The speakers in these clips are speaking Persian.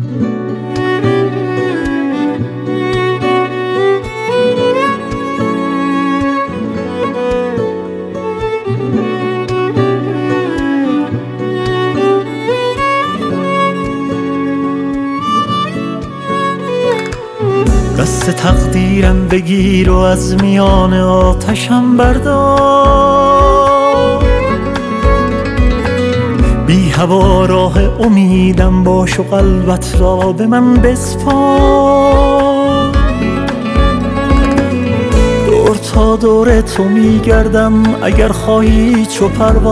دست تقدیرم بگیر و از میان آتشم بردار، بی هوا راه امیدم باش و قلبت را به من بسپار. دور تا دور تو میگردم اگر خواهی چو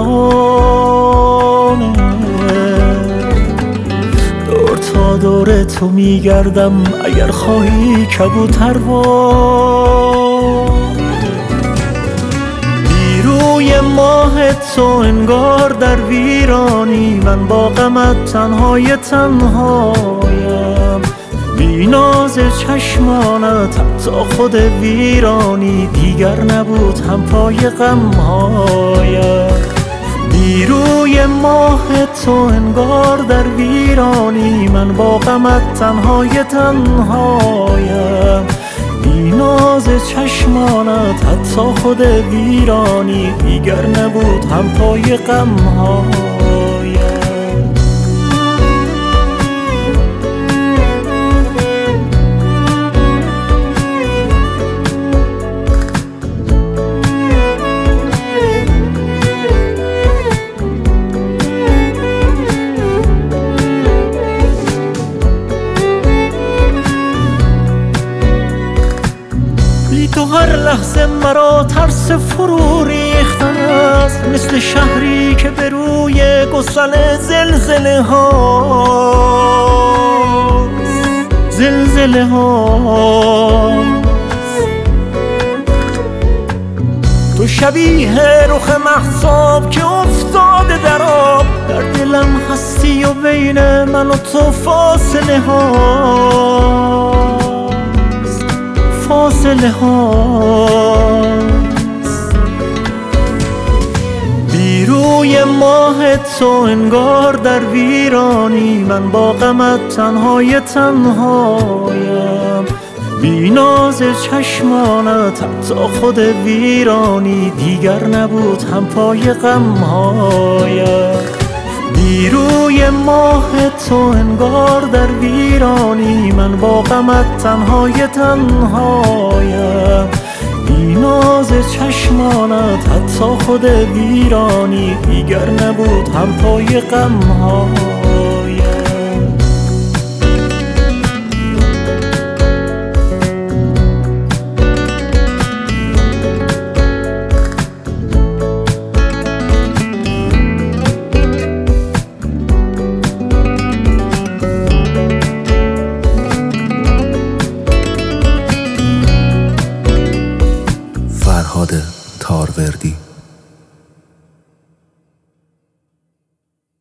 پروانه، تا دور تو میگردم اگر خواهی کبوتروار. بی روی ماه تو انگار در ویرانی، من با غمت تنهای تنهایم. بی ناز چشمانت حتی خود ویرانی دیگر نبود هم پای غمهایم. بی روی ماه تو انگار در ویرانی، من با غمت تنهای تنهایم. بی ناز چشمانت حتی خود ویرانی دیگر نبود هم پای غمهایم. تو هر لحظه مرا ترس فرو ریختن است، مثل شهری که به روی گسل زلزله هاست. تو شبیه رخ مهتاب که افتاده در آب، در دلم هستی و بین من و تو فاصله هاست. بی روی ماه تو انگار در ویرانی، من با غمت تنهای تنهایم. بی ناز چشمانت حتی خود ویرانی دیگر نبود هم پای غمهایم. بی روی ماه تو انگار در ویرانی، من با غمت تنهای تنهایم. بی ناز چشمانت حتی خود ویرانی دیگر نبود هم پای غمهایم. فرهاد تاروردی.